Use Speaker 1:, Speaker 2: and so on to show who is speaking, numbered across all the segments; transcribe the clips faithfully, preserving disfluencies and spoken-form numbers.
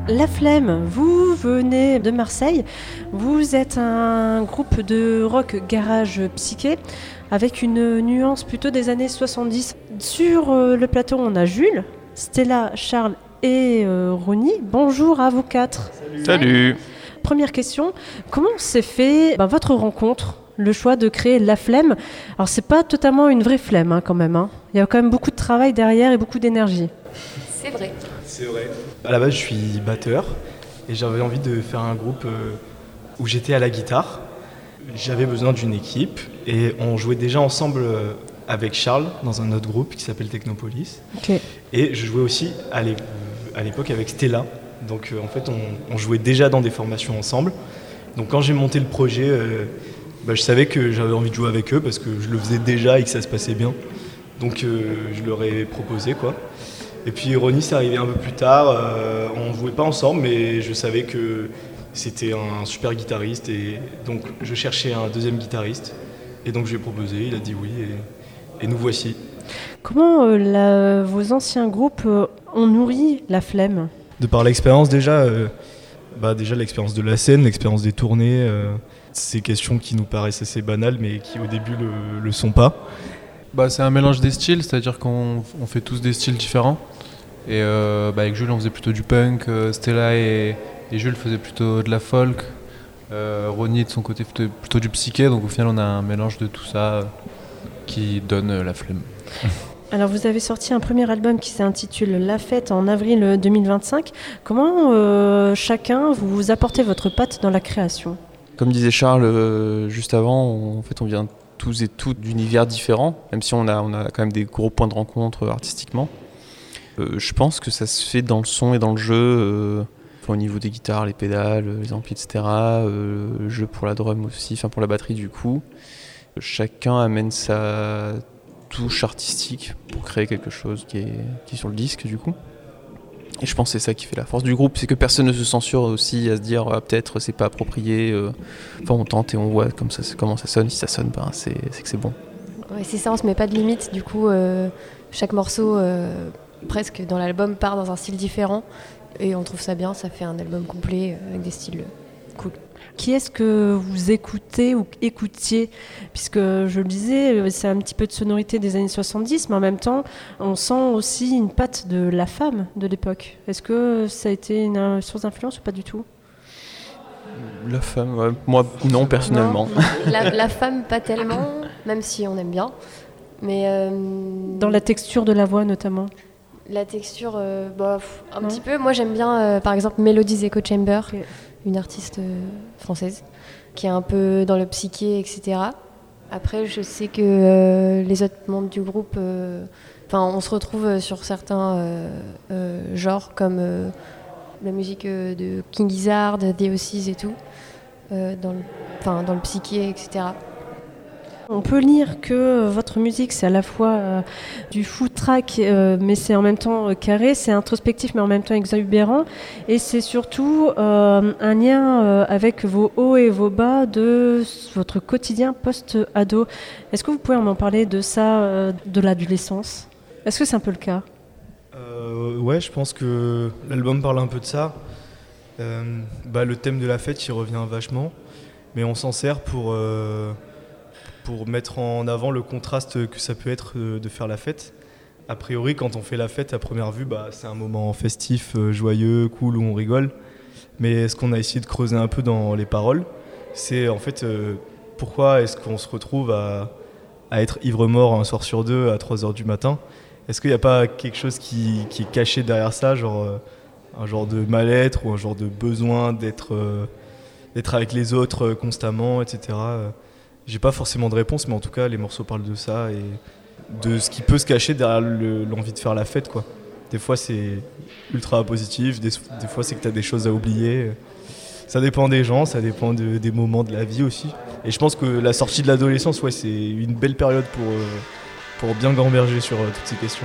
Speaker 1: La Flemme, vous venez de Marseille, vous êtes un groupe de rock garage psyché avec une nuance plutôt des années soixante-dix. Sur le plateau, on a Jules, Stella, Charles et euh, Ronnie. Bonjour à vous quatre.
Speaker 2: Salut. Salut.
Speaker 1: Première question, comment s'est fait bah, votre rencontre, le choix de créer La Flemme? Alors c'est pas totalement une vraie flemme hein, quand même, hein. Il y a quand même beaucoup de travail derrière et beaucoup d'énergie.
Speaker 3: C'est vrai.
Speaker 2: C'est vrai. À la base, je suis batteur et j'avais envie de faire un groupe euh, où j'étais à la guitare. J'avais besoin d'une équipe et on jouait déjà ensemble euh, avec Charles dans un autre groupe qui s'appelle Technopolis.
Speaker 1: Okay.
Speaker 2: Et je jouais aussi à, l'é- à l'époque avec Stella. Donc euh, en fait, on, on jouait déjà dans des formations ensemble. Donc quand j'ai monté le projet, euh, bah, je savais que j'avais envie de jouer avec eux parce que je le faisais déjà et que ça se passait bien. Donc euh, je leur ai proposé quoi. Et puis Ronnie, c'est arrivé un peu plus tard. Euh, on ne jouait pas ensemble, mais je savais que c'était un super guitariste. Et donc je cherchais un deuxième guitariste. Et donc je lui ai proposé, il a dit oui. Et, et nous voici.
Speaker 1: Comment euh, la, vos anciens groupes euh, ont nourri La Flemme ?
Speaker 2: De par l'expérience déjà, euh, bah déjà l'expérience de la scène, l'expérience des tournées. Euh, ces questions qui nous paraissent assez banales, mais qui au début le, le sont pas.
Speaker 4: Bah, c'est un mélange des styles, c'est-à-dire qu'on on fait tous des styles différents. Et euh, bah, avec Jules, on faisait plutôt du punk, euh, Stella et, et Jules faisaient plutôt de la folk, euh, Ronnie de son côté plutôt, plutôt du psyché, donc au final on a un mélange de tout ça euh, qui donne euh, La Flemme.
Speaker 1: Alors vous avez sorti un premier album qui s'intitule La Fête en avril deux mille vingt-cinq. Comment euh, chacun vous apportez votre patte dans la création ?
Speaker 5: Comme disait Charles euh, juste avant, on, en fait on vient tous et toutes d'univers différents, même si on a, on a quand même des gros points de rencontre euh, artistiquement. Euh, je pense que ça se fait dans le son et dans le jeu, euh, au niveau des guitares, les pédales, les amplis, et cetera. Euh, le jeu pour la drum aussi, enfin pour la batterie du coup. Chacun amène sa touche artistique pour créer quelque chose qui est, qui est sur le disque du coup. Et je pense que c'est ça qui fait la force du groupe, c'est que personne ne se censure aussi à se dire ah, peut-être c'est pas approprié. Euh, enfin on tente et on voit comme ça, comment ça sonne, si ça sonne, ben, c'est, c'est que c'est bon.
Speaker 3: Ouais, c'est ça, on se met pas de limite, du coup euh, chaque morceau euh, presque dans l'album part dans un style différent et on trouve ça bien, ça fait un album complet euh, avec des styles cool.
Speaker 1: Qui est-ce que vous écoutez ou écoutiez ? Puisque je le disais, c'est un petit peu de sonorité des années soixante-dix, mais en même temps, on sent aussi une patte de La Femme de l'époque. Est-ce que ça a été une source d'influence ou pas du tout ?
Speaker 5: La Femme, ouais, moi non personnellement.
Speaker 3: Non. La, la Femme pas tellement, même si on aime bien. Mais euh,
Speaker 1: dans la texture de la voix notamment.
Speaker 3: La texture, euh, bah, un
Speaker 1: non.
Speaker 3: petit peu. Moi j'aime bien euh, par exemple Melodies Echo Chamber.
Speaker 1: Okay.
Speaker 3: Une artiste euh, française qui est un peu dans le psyché, et cetera. Après, je sais que euh, les autres membres du groupe, euh, on se retrouve sur certains euh, euh, genres comme euh, la musique euh, de King Gizzard, The Oasis et tout, euh, dans, le, dans le psyché, et cetera.
Speaker 1: On peut lire que votre musique, c'est à la fois euh, du foot track, euh, mais c'est en même temps euh, carré, c'est introspectif, mais en même temps exubérant. Et c'est surtout euh, un lien euh, avec vos hauts et vos bas de votre quotidien post-ado. Est-ce que vous pouvez m'en parler de ça, euh, de l'adolescence ? Est-ce que c'est un peu le cas ?
Speaker 2: euh, Ouais, je pense que l'album parle un peu de ça. Euh, bah, le thème de la fête, il revient vachement, mais on s'en sert pour... Euh pour mettre en avant le contraste que ça peut être de faire la fête. A priori, quand on fait la fête à première vue, bah, c'est un moment festif, joyeux, cool, où on rigole. Mais ce qu'on a essayé de creuser un peu dans les paroles, c'est en fait euh, pourquoi est-ce qu'on se retrouve à, à être ivre-mort un soir sur deux à trois heures du matin ? Est-ce qu'il n'y a pas quelque chose qui, qui est caché derrière ça, genre euh, un genre de mal-être ou un genre de besoin d'être, euh, d'être avec les autres euh, constamment, et cetera. J'ai pas forcément de réponse, mais en tout cas, les morceaux parlent de ça et de ce qui peut se cacher derrière le, l'envie de faire la fête, quoi. Des fois, c'est ultra positif, des, des fois, c'est que t'as des choses à oublier. Ça dépend des gens, ça dépend de, des moments de la vie aussi. Et je pense que la sortie de l'adolescence, ouais, c'est une belle période pour, pour bien gamberger sur toutes ces questions.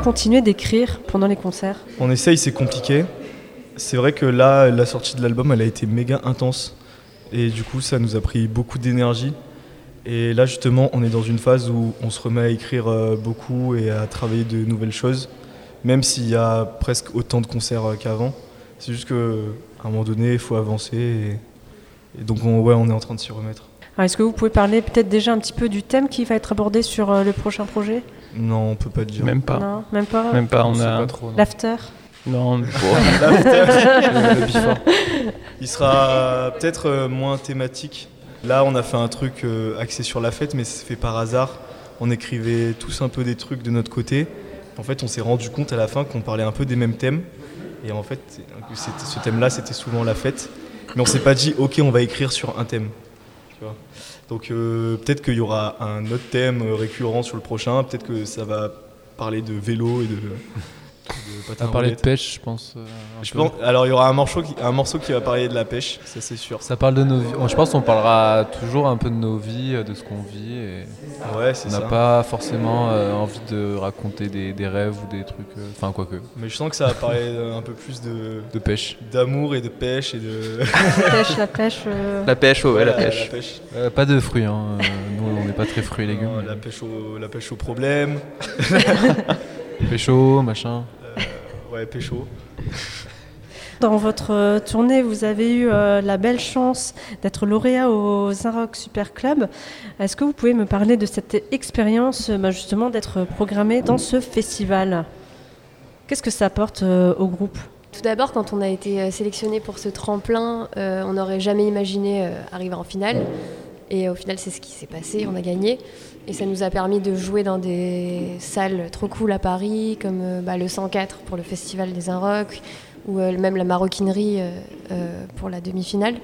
Speaker 1: continuer d'écrire pendant les concerts?
Speaker 2: On essaye, c'est compliqué. C'est vrai que là, la sortie de l'album, elle a été méga intense. Et du coup, ça nous a pris beaucoup d'énergie. Et là, justement, on est dans une phase où on se remet à écrire euh, beaucoup et à travailler de nouvelles choses, même s'il y a presque autant de concerts euh, qu'avant. C'est juste qu'à un moment donné, il faut avancer. Et, et donc, on, ouais, on est en train de s'y remettre.
Speaker 1: Alors, est-ce que vous pouvez parler peut-être déjà un petit peu du thème qui va être abordé sur euh, le prochain projet?
Speaker 2: Non, on peut pas dire.
Speaker 5: Même pas.
Speaker 1: Non, même pas.
Speaker 5: Même pas, on,
Speaker 4: On sait
Speaker 5: a...
Speaker 4: pas trop. non.
Speaker 1: L'after.
Speaker 5: Non, bon.
Speaker 2: L'after, le before. Il sera peut-être euh, moins thématique. Là, on a fait un truc euh, axé sur la fête, mais c'est fait par hasard. On écrivait tous un peu des trucs de notre côté. En fait, on s'est rendu compte à la fin qu'on parlait un peu des mêmes thèmes. Et en fait, c'était, ce thème-là, c'était souvent la fête. Mais on s'est pas dit, ok, on va écrire sur un thème. Tu vois. Donc euh, peut-être qu'il y aura un autre thème récurrent sur le prochain. Peut-être que ça va parler de vélo et de...
Speaker 4: On va parler de pêche, je pense. euh, un
Speaker 2: Je
Speaker 4: peu.
Speaker 2: pense, alors il y aura un morceau, qui, un morceau qui va parler de la pêche, ça c'est sûr.
Speaker 4: Ça parle de nos vies. Je pense qu'on parlera toujours un peu de nos vies, de ce qu'on vit. Et
Speaker 2: Ouais, c'est
Speaker 4: on
Speaker 2: ça.
Speaker 4: n'a pas forcément euh, envie de raconter des, des rêves ou des trucs. euh, Enfin, quoique.
Speaker 2: Mais je sens que ça va parler euh, un peu plus de,
Speaker 4: De pêche.
Speaker 2: d'amour et de pêche et de...
Speaker 1: La pêche, la pêche. euh,
Speaker 5: La pêche, oh, ouais, la
Speaker 2: Voilà,
Speaker 5: pêche.
Speaker 4: Euh, pas de fruits. Hein. euh, nous, on n'est pas très fruits et légumes.
Speaker 2: Non, la, pêche au, la pêche au problème.
Speaker 4: Pécho, machin.
Speaker 2: Euh, ouais, pécho.
Speaker 1: Dans votre euh, tournée, vous avez eu euh, la belle chance d'être lauréat au Zinrock Super Club. Est-ce que vous pouvez me parler de cette expérience, euh, bah, justement, d'être programmé dans ce festival? Qu'est-ce que ça apporte euh, au groupe?
Speaker 3: Tout d'abord, quand on a été sélectionné pour ce tremplin, euh, on n'aurait jamais imaginé euh, arriver en finale. Et au final, c'est ce qui s'est passé, on a gagné. Et ça nous a permis de jouer dans des salles trop cool à Paris, comme euh, bah, le cent quatre pour le Festival des Zinrock, ou euh, même la Maroquinerie euh, euh, pour la demi-finale.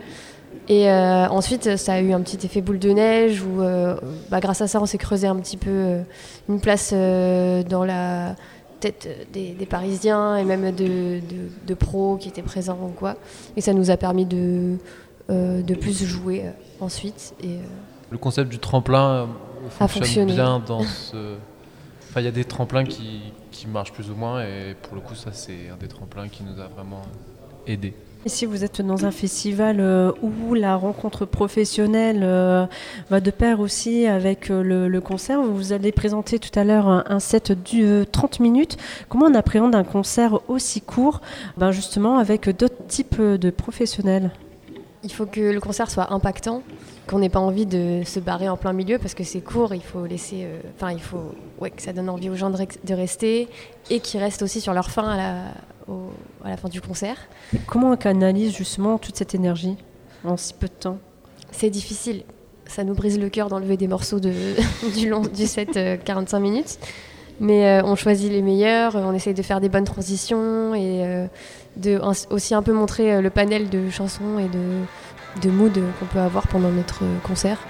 Speaker 3: Et euh, ensuite, ça a eu un petit effet boule de neige, où euh, bah, grâce à ça, on s'est creusé un petit peu euh, une place euh, dans la tête des, des Parisiens, et même de, de, de pros qui étaient présents ou quoi. Et ça nous a permis de, euh, de plus jouer euh, ensuite. Et, euh,
Speaker 4: Le concept du tremplin euh,
Speaker 3: A
Speaker 4: fonctionne
Speaker 3: fonctionné.
Speaker 4: bien dans ce... Enfin, il y a des tremplins qui, qui marchent plus ou moins, et pour le coup, ça, c'est un des tremplins qui nous a vraiment aidés.
Speaker 1: Ici, vous êtes dans un festival euh, où la rencontre professionnelle euh, va de pair aussi avec euh, le, le concert. Vous allez présenter tout à l'heure un, un set de trente minutes. Comment on appréhende un concert aussi court, ben justement avec d'autres types de professionnels?
Speaker 3: il faut que le concert soit impactant, qu'on n'ait pas envie de se barrer en plein milieu parce que c'est court, il faut laisser, enfin euh, il faut ouais, que ça donne envie aux gens de, re- de rester et qu'ils restent aussi sur leur faim à la, au, à la fin du concert.
Speaker 1: Comment on canalise justement toute cette énergie en si peu de temps?
Speaker 3: C'est difficile, ça nous brise le cœur d'enlever des morceaux de, du, long, du set euh, quarante-cinq minutes, mais euh, on choisit les meilleurs, on essaye de faire des bonnes transitions et euh, de aussi un peu montrer euh, le panel de chansons et de, de mood qu'on peut avoir pendant notre concert.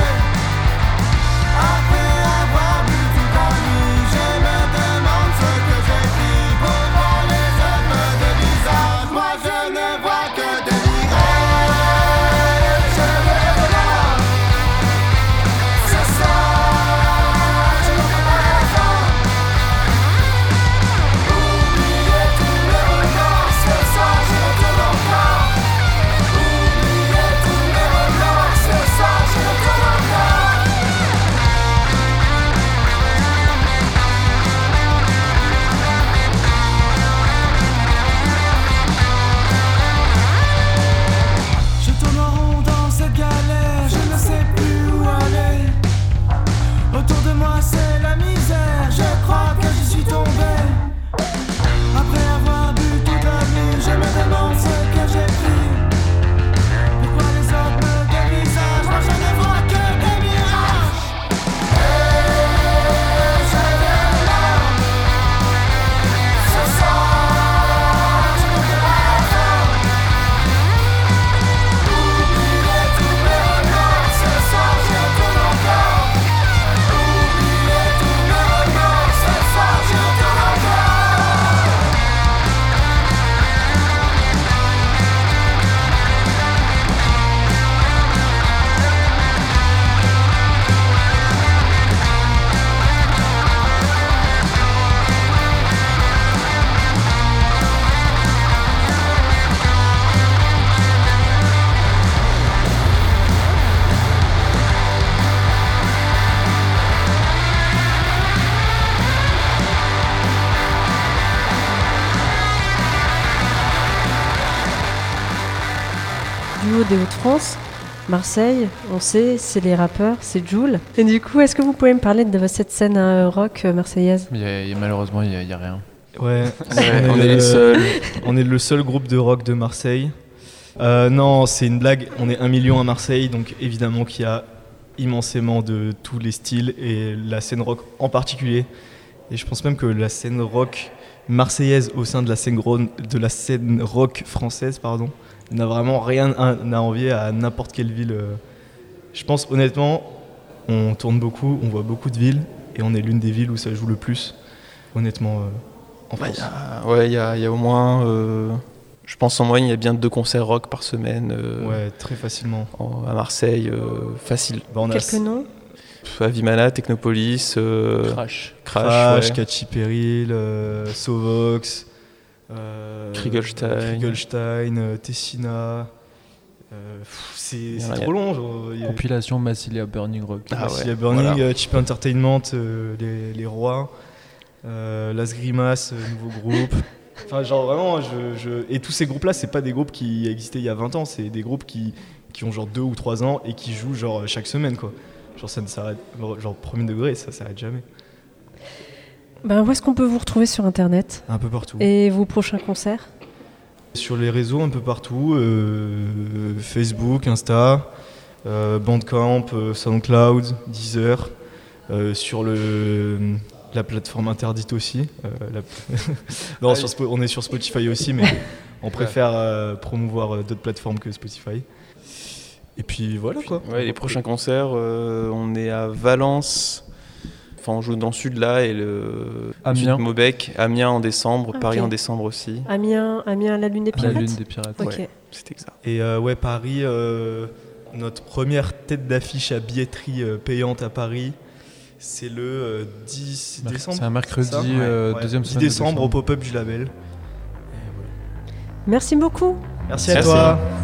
Speaker 6: Après avoir bu tout la nuit, je me demande ce que
Speaker 1: duo des Hauts-de-France. Marseille, on sait, c'est les rappeurs, c'est Jul. Et du coup, est-ce que vous pouvez me parler de cette scène euh, rock euh, marseillaise ?
Speaker 4: Il y a- il y a- Malheureusement, il n'y a, a rien.
Speaker 2: Ouais,
Speaker 5: Ouais, on est les seuls.
Speaker 2: On est le seul groupe de rock de Marseille. Euh, non, c'est une blague. On est un million à Marseille, donc évidemment qu'il y a immensément de tous les styles et la scène rock en particulier. Et je pense même que la scène rock marseillaise au sein de la scène, gro- de la scène rock française, pardon, n'a vraiment rien à, à envier à n'importe quelle ville. euh. Je pense honnêtement, on tourne beaucoup, on voit beaucoup de villes et on est l'une des villes où ça joue le plus, honnêtement, euh, en
Speaker 5: Bah,
Speaker 2: France.
Speaker 5: y a- ouais, il y a, il y a au moins, euh, je pense en moyenne, il y a bien deux concerts rock par semaine euh,
Speaker 2: Ouais, très facilement.
Speaker 5: en- à Marseille, euh, facile.
Speaker 2: Bah, on a
Speaker 1: Quelques noms ?
Speaker 5: Pff, Avimana, Technopolis, euh,
Speaker 4: Crash.
Speaker 5: Crash,
Speaker 2: Crash,
Speaker 5: ouais.
Speaker 2: Catchy Peril, euh, Sovox, euh,
Speaker 5: Kriegelstein.
Speaker 2: Kriegelstein, euh, Tessina. Euh, pff, c'est
Speaker 5: y en
Speaker 2: c'est
Speaker 5: a-
Speaker 2: trop long. Genre, il y a-
Speaker 4: Compilation Massilia Burning Rock.
Speaker 5: Ah
Speaker 2: il y
Speaker 5: ouais,
Speaker 2: a Burning,
Speaker 5: voilà.
Speaker 2: euh, Cheap Entertainment, euh, les, les Rois, euh, Las Grimaces, euh, nouveau groupe. Enfin, genre vraiment, je, je- et tous ces groupes-là, c'est pas des groupes qui existaient il y a vingt ans, c'est des groupes qui, qui ont genre deux ou trois ans et qui jouent genre chaque semaine, quoi. Genre ça ne s'arrête, genre premier degré, ça s'arrête jamais.
Speaker 1: Ben, où est-ce qu'on peut vous retrouver sur Internet ?
Speaker 2: Un peu partout.
Speaker 1: Et vos prochains concerts ?
Speaker 2: Sur les réseaux un peu partout, euh, Facebook, Insta, euh, Bandcamp, euh, SoundCloud, Deezer, euh, sur le, la plateforme interdite aussi. euh, la- non,
Speaker 4: Ah
Speaker 2: sur
Speaker 4: oui.
Speaker 2: Spo- on est sur Spotify aussi, mais on préfère euh, promouvoir euh, d'autres plateformes que Spotify. Et puis voilà quoi.
Speaker 5: Ouais, les prochains concerts, euh, on est à Valence. Enfin, on joue dans le sud là et le
Speaker 4: Amiens.
Speaker 5: Maubec, Amiens en décembre,
Speaker 1: Ah,
Speaker 5: Paris
Speaker 1: ok.
Speaker 5: en décembre aussi.
Speaker 1: Amiens, Amiens, la Lune des
Speaker 4: La
Speaker 1: Pirates ?
Speaker 4: Lune des Pirates.
Speaker 1: Ok.
Speaker 5: Ouais. C'est exact.
Speaker 2: Et euh, ouais, Paris, euh, notre première tête d'affiche à billetterie euh, payante à Paris, c'est le euh, dix
Speaker 4: Merc-
Speaker 2: décembre.
Speaker 4: C'est un mercredi,
Speaker 2: ça
Speaker 4: euh,
Speaker 2: Ouais.
Speaker 4: deuxième
Speaker 2: dix
Speaker 4: semaine de
Speaker 2: décembre au
Speaker 4: décembre.
Speaker 2: pop-up du label. Et voilà.
Speaker 1: Merci beaucoup.
Speaker 2: Merci à
Speaker 5: Merci.
Speaker 2: toi.